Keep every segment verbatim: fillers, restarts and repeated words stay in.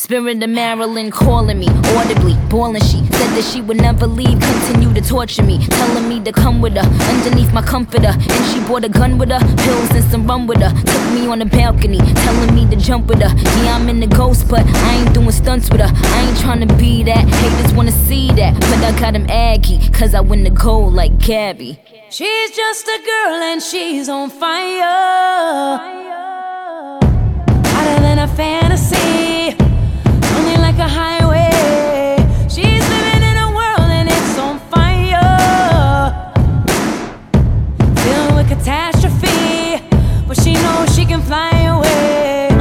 Spirit of Marilyn calling me, audibly, bawling. She said that she would never leave, continue to torture me, telling me to come with her, underneath my comforter. And she brought a gun with her, pills and some rum with her. Took me on the balcony, telling me to jump with her. Yeah, I'm in the ghost, but I ain't doing stunts with her. I ain't tryna be that, haters wanna see that, but I got him aggy, cause I win the gold like Gabby. She's just a girl and she's on fire, hotter than a fantasy, only like a highway. She's living in a world and it's on fire, filled with catastrophe, but she knows she can fly away.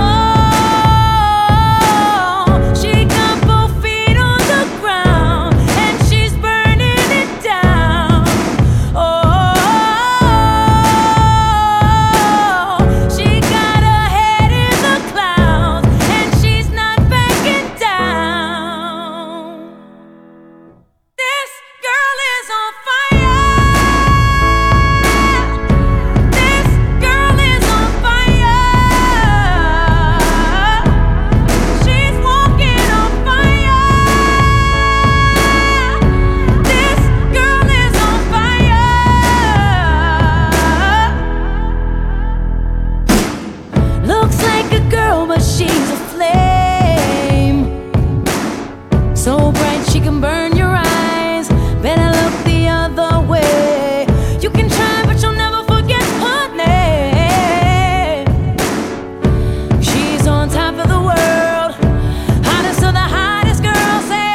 She's a flame, so bright she can burn your eyes. Better look the other way. You can try, but you'll never forget her name. She's on top of the world, hottest of the hottest girls. Say,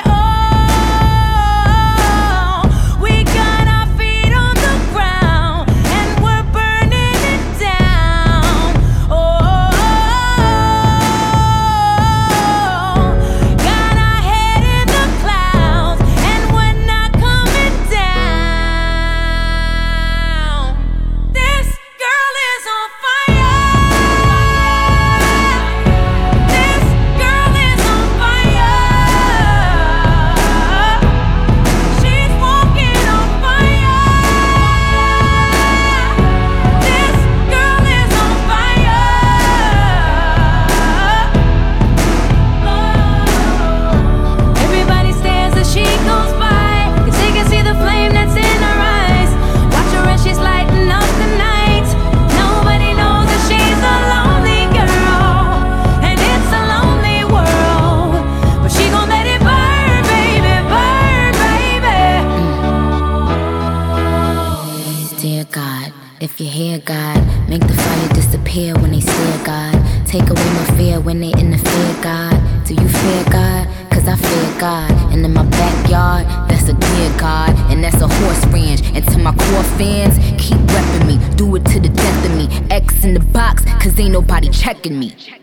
oh, we got our feet on the ground and we're burning it down. Oh, dear God, if you hear God, make the fire disappear when they stare, God. Take away my fear when they interfere, God. Do you fear God? Cause I fear God. And in my backyard, that's a deer, God. And that's a horse ranch. And to my core fans, keep repping me. Do it to the death of me. X in the box, cause ain't nobody checking me.